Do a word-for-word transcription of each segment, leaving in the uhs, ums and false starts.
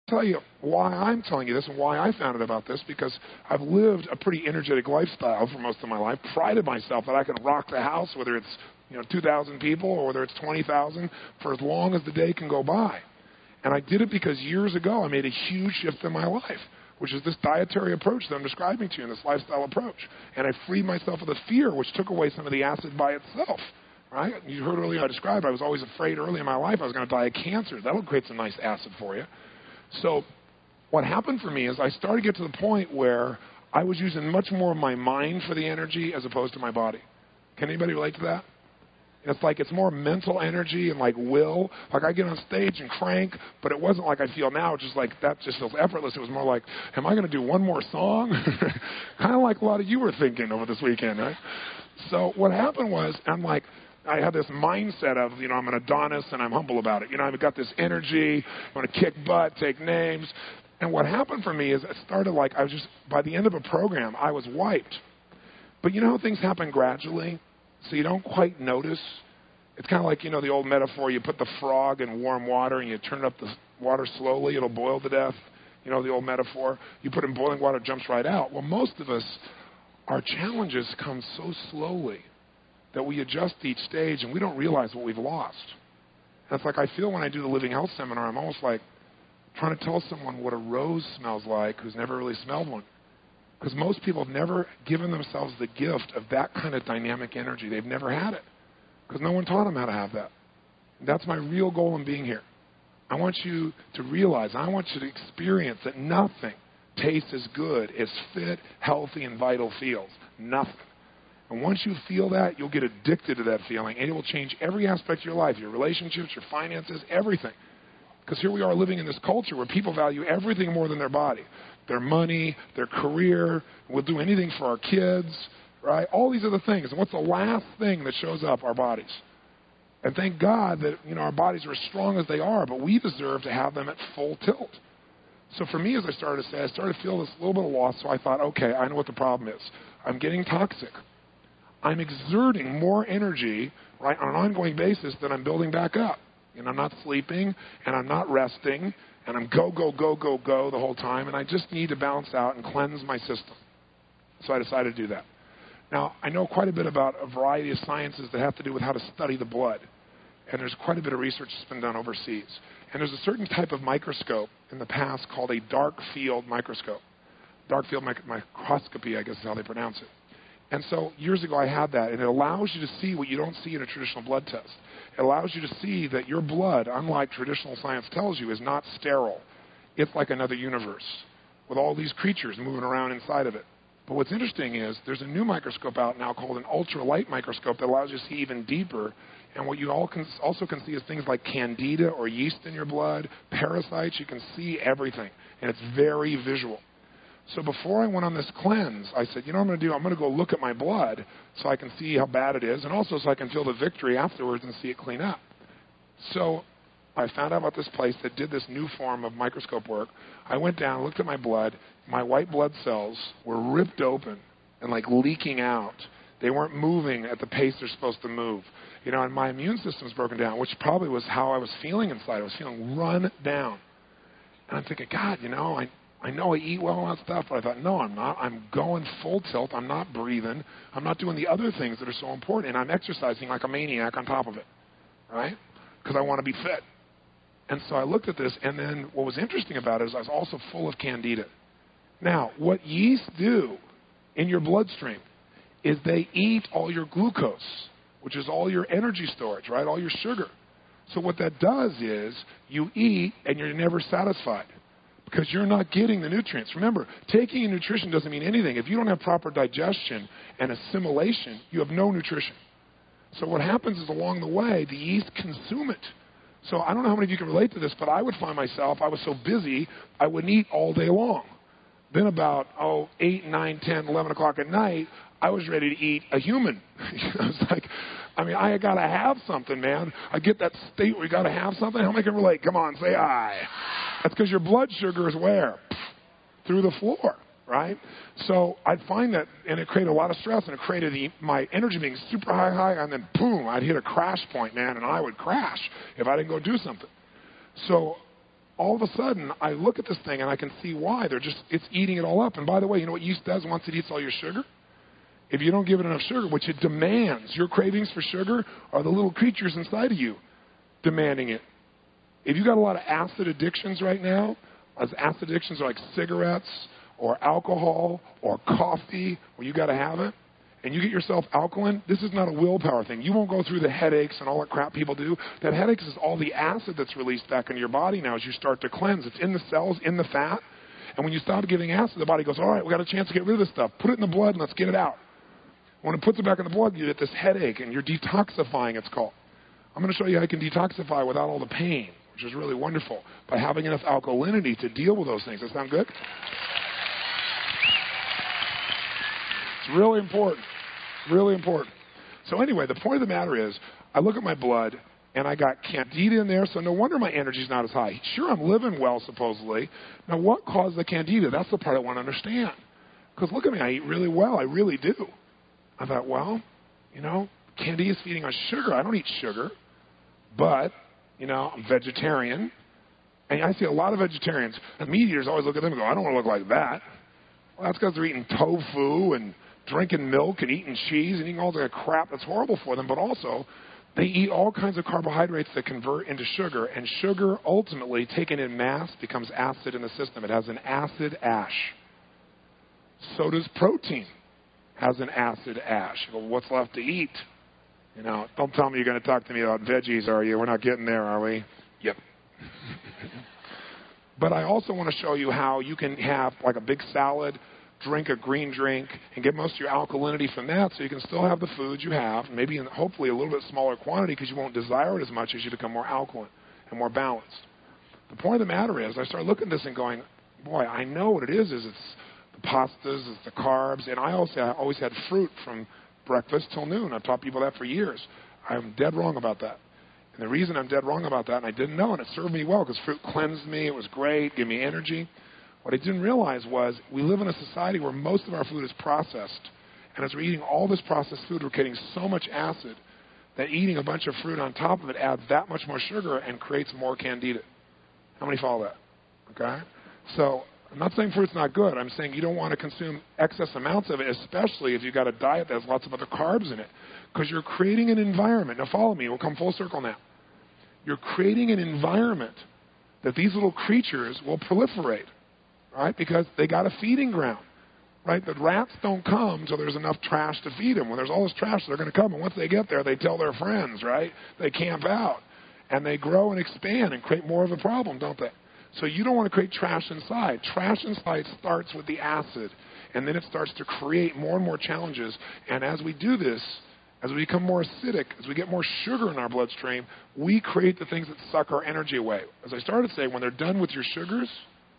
tell you why I'm telling you this and why I found out about this, because I've lived a pretty energetic lifestyle for most of my life, prided myself that I can rock the house, whether it's you know two thousand people or whether it's twenty thousand, for as long as the day can go by. And I did it because years ago I made a huge shift in my life, which is this dietary approach that I'm describing to you, and this lifestyle approach. And I freed myself of the fear, which took away some of the acid by itself. Right? You heard earlier I described I was always afraid early in my life I was going to die of cancer. That'll create some nice acid for you. So what happened for me is I started to get to the point where I was using much more of my mind for the energy as opposed to my body. Can anybody relate to that? It's like it's more mental energy and like will. Like I get on stage and crank, but it wasn't like I feel now. It's just like that just feels effortless. It was more like, am I going to do one more song? Kind of like a lot of you were thinking over this weekend, right? So what happened was I'm like, I had this mindset of, you know, I'm an Adonis and I'm humble about it. You know, I've got this energy. I want to kick butt, take names. And what happened for me is it started like I was just, by the end of a program, I was wiped. But you know how things happen gradually? So you don't quite notice. It's kind of like, you know, the old metaphor, you put the frog in warm water and you turn up the water slowly, it'll boil to death. You know, the old metaphor. You put it in boiling water, it jumps right out. Well, most of us, our challenges come so slowly that we adjust each stage and we don't realize what we've lost. And it's like I feel when I do the Living Health Seminar, I'm almost like trying to tell someone what a rose smells like who's never really smelled one. Because most people have never given themselves the gift of that kind of dynamic energy. They've never had it. Because no one taught them how to have that. And that's my real goal in being here. I want you to realize, I want you to experience that nothing tastes as good as fit, healthy, and vital feels. Nothing. And once you feel that, you'll get addicted to that feeling, and it will change every aspect of your life, your relationships, your finances, everything. Because here we are living in this culture where people value everything more than their body. Their money, their career, we'll do anything for our kids, right? All these other things. And what's the last thing that shows up? Our bodies. And thank God that, you know, our bodies are as strong as they are, but we deserve to have them at full tilt. So for me, as I started to say, I started to feel this little bit of loss, so I thought, okay, I know what the problem is. I'm getting toxic. I'm exerting more energy, right, on an ongoing basis than I'm building back up. And I'm not sleeping, and I'm not resting, and I'm go, go, go, go, go the whole time, and I just need to balance out and cleanse my system. So I decided to do that. Now, I know quite a bit about a variety of sciences that have to do with how to study the blood, and there's quite a bit of research that's been done overseas. And there's a certain type of microscope in the past called a dark field microscope. Dark field mic- microscopy, I guess is how they pronounce it. And so years ago I had that, and it allows you to see what you don't see in a traditional blood test. It allows you to see that your blood, unlike traditional science tells you, is not sterile. It's like another universe with all these creatures moving around inside of it. But what's interesting is there's a new microscope out now called an ultralight microscope that allows you to see even deeper. And what you all can, also can see is things like candida or yeast in your blood, parasites. You can see everything, and it's very visual. So before I went on this cleanse, I said, you know what I'm going to do? I'm going to go look at my blood so I can see how bad it is, and also so I can feel the victory afterwards and see it clean up. So I found out about this place that did this new form of microscope work. I went down, looked at my blood. My white blood cells were ripped open and like leaking out. They weren't moving at the pace they're supposed to move. You know, and my immune system's broken down, which probably was how I was feeling inside. I was feeling run down. And I'm thinking, God, you know, I I know I eat well and all that stuff, but I thought, no, I'm not. I'm going full tilt. I'm not breathing. I'm not doing the other things that are so important, and I'm exercising like a maniac on top of it, right? Because I want to be fit. And so I looked at this, and then what was interesting about it is I was also full of candida. Now, what yeast do in your bloodstream is they eat all your glucose, which is all your energy storage, right, all your sugar. So what that does is you eat, and you're never satisfied, because you're not getting the nutrients. Remember, taking in nutrition doesn't mean anything. If you don't have proper digestion and assimilation, you have no nutrition. So what happens is along the way, the yeast consume it. So I don't know how many of you can relate to this, but I would find myself, I was so busy, I wouldn't eat all day long. Then about, oh, eight, nine, ten, eleven o'clock at night, I was ready to eat a human. I was like, I mean, I got to have something, man. I get that state where you got to have something. How many can relate? Come on, say aye. That's because your blood sugar is where? Through the floor, right? So I'd find that, and it created a lot of stress, and it created the, my energy being super high, high, and then boom, I'd hit a crash point, man, and I would crash if I didn't go do something. So all of a sudden, I look at this thing and I can see why. They're just, it's eating it all up. And by the way, you know what yeast does once it eats all your sugar? If you don't give it enough sugar, which it demands, your cravings for sugar are the little creatures inside of you demanding it. If you've got a lot of acid addictions right now, as acid addictions are like cigarettes or alcohol or coffee, where you got to have it, and you get yourself alkaline, this is not a willpower thing. You won't go through the headaches and all that crap people do. That headaches is all the acid that's released back into your body now as you start to cleanse. It's in the cells, in the fat. And when you stop giving acid, the body goes, all right, we got a chance to get rid of this stuff. Put it in the blood and let's get it out. When it puts it back in the blood, you get this headache, and you're detoxifying, it's called. I'm going to show you how you can detoxify without all the pain, which is really wonderful, by having enough alkalinity to deal with those things. Does that sound good? It's really important. Really important. So anyway, the point of the matter is, I look at my blood, and I got candida in there, so no wonder my energy's not as high. Sure, I'm living well, supposedly. Now, what caused the candida? That's the part I want to understand. Because look at me, I eat really well. I really do. I thought, well, you know, candida is feeding on sugar. I don't eat sugar. But, you know, I'm vegetarian. And I see a lot of vegetarians. And meat eaters always look at them and go, I don't want to look like that. Well, that's because they're eating tofu and drinking milk and eating cheese and eating all that crap that's horrible for them. But also, they eat all kinds of carbohydrates that convert into sugar. And sugar, ultimately, taken in mass, becomes acid in the system. It has an acid ash. So does protein. Has an acid ash. Well, what's left to eat? You know, don't tell me you're going to talk to me about veggies, are you? We're not getting there, are we? Yep. But I also want to show you how you can have like a big salad, drink a green drink, and get most of your alkalinity from that, so you can still have the foods you have, maybe in hopefully a little bit smaller quantity, because you won't desire it as much as you become more alkaline and more balanced. The point of the matter is, I started looking at this and going, boy, I know what it is. Is it's pastas, it's the carbs, and I also I always had fruit from breakfast till noon. I've taught people that for years. I'm dead wrong about that. And the reason I'm dead wrong about that, and I didn't know, and it served me well, because fruit cleansed me, it was great, gave me energy. What I didn't realize was we live in a society where most of our food is processed, and as we're eating all this processed food, we're getting so much acid that eating a bunch of fruit on top of it adds that much more sugar and creates more candida. How many follow that? Okay? So I'm not saying fruit's not good. I'm saying you don't want to consume excess amounts of it, especially if you've got a diet that has lots of other carbs in it, because you're creating an environment. Now follow me. We'll come full circle now. You're creating an environment that these little creatures will proliferate, right, because they got a feeding ground, right? The rats don't come until there's enough trash to feed them. When there's all this trash, they're going to come, and once they get there, they tell their friends, right? They camp out, and they grow and expand and create more of a problem, don't they? So you don't want to create trash inside. Trash inside starts with the acid, and then it starts to create more and more challenges. And as we do this, as we become more acidic, as we get more sugar in our bloodstream, we create the things that suck our energy away. As I started to say, when they're done with your sugars,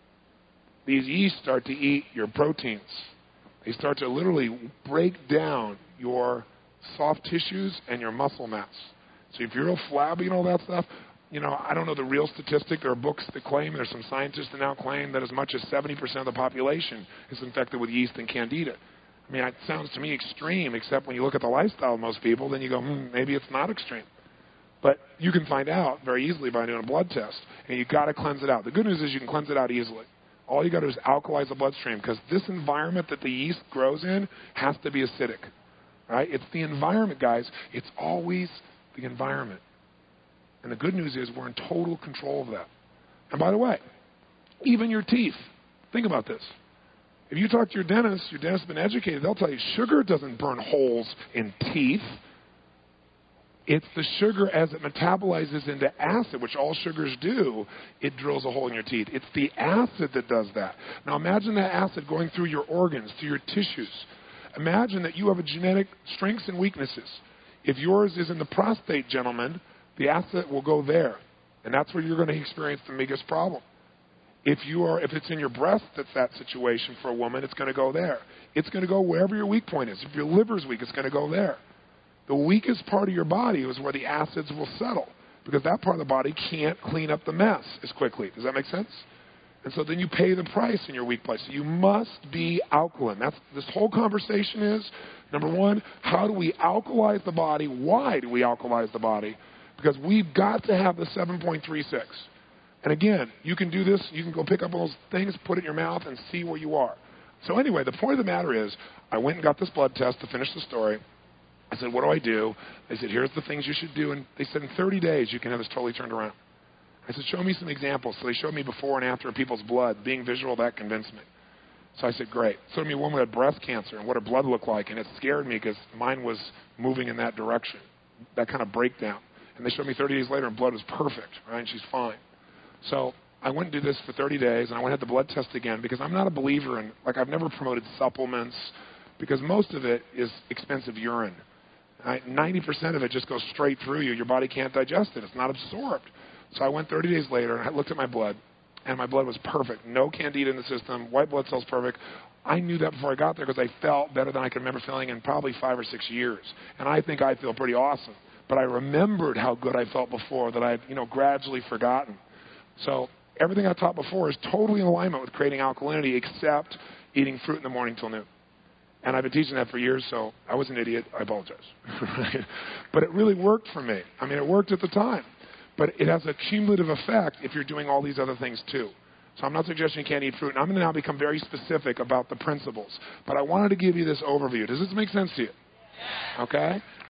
these yeasts start to eat your proteins. They start to literally break down your soft tissues and your muscle mass. So if you're real flabby and all that stuff, you know, I don't know the real statistic. There are books that claim, there's some scientists that now claim that as much as seventy percent of the population is infected with yeast and candida. I mean, it sounds to me extreme, except when you look at the lifestyle of most people, then you go, hmm, maybe it's not extreme. But you can find out very easily by doing a blood test, and you've got to cleanse it out. The good news is you can cleanse it out easily. All you got to do is alkalize the bloodstream, because this environment that the yeast grows in has to be acidic, right? It's the environment, guys. It's always the environment. And the good news is we're in total control of that. And by the way, even your teeth. Think about this. If you talk to your dentist, your dentist has been educated, they'll tell you sugar doesn't burn holes in teeth. It's the sugar as it metabolizes into acid, which all sugars do, it drills a hole in your teeth. It's the acid that does that. Now imagine that acid going through your organs, through your tissues. Imagine that you have a genetic strengths and weaknesses. If yours is in the prostate, gentlemen, the acid will go there, and that's where you're going to experience the biggest problem. If you are, if it's in your breast, that's that situation for a woman, it's going to go there. It's going to go wherever your weak point is. If your liver's weak, it's going to go there. The weakest part of your body is where the acids will settle, because that part of the body can't clean up the mess as quickly. Does that make sense? And so then you pay the price in your weak place. So you must be alkaline. That's this whole conversation is, number one, how do we alkalize the body? Why do we alkalize the body? Because we've got to have the seven point three six. And again, you can do this. You can go pick up all those things, put it in your mouth, and see where you are. So anyway, the point of the matter is, I went and got this blood test to finish the story. I said, what do I do? They said, here's the things you should do. And they said, in thirty days, you can have this totally turned around. I said, show me some examples. So they showed me before and after of people's blood. Being visual, that convinced me. So I said, great. So me a woman who had breast cancer and what her blood looked like, and it scared me because mine was moving in that direction, that kind of breakdown. And they showed me thirty days later, and blood was perfect, right? And she's fine. So I went and did this for thirty days, and I went and had the blood test again because I'm not a believer in, like, I've never promoted supplements because most of it is expensive urine. Right? ninety percent of it just goes straight through you. Your body can't digest it. It's not absorbed. So I went thirty days later, and I looked at my blood, and my blood was perfect. No candida in the system. White blood cells perfect. I knew that before I got there because I felt better than I can remember feeling in probably five or six years. And I think I feel pretty awesome. But I remembered how good I felt before that I had, you know, gradually forgotten. So everything I taught before is totally in alignment with creating alkalinity except eating fruit in the morning till noon. And I've been teaching that for years, so I was an idiot. I apologize. But it really worked for me. I mean, it worked at the time. But it has a cumulative effect if you're doing all these other things too. So I'm not suggesting you can't eat fruit. And I'm going to now become very specific about the principles. But I wanted to give you this overview. Does this make sense to you? Okay?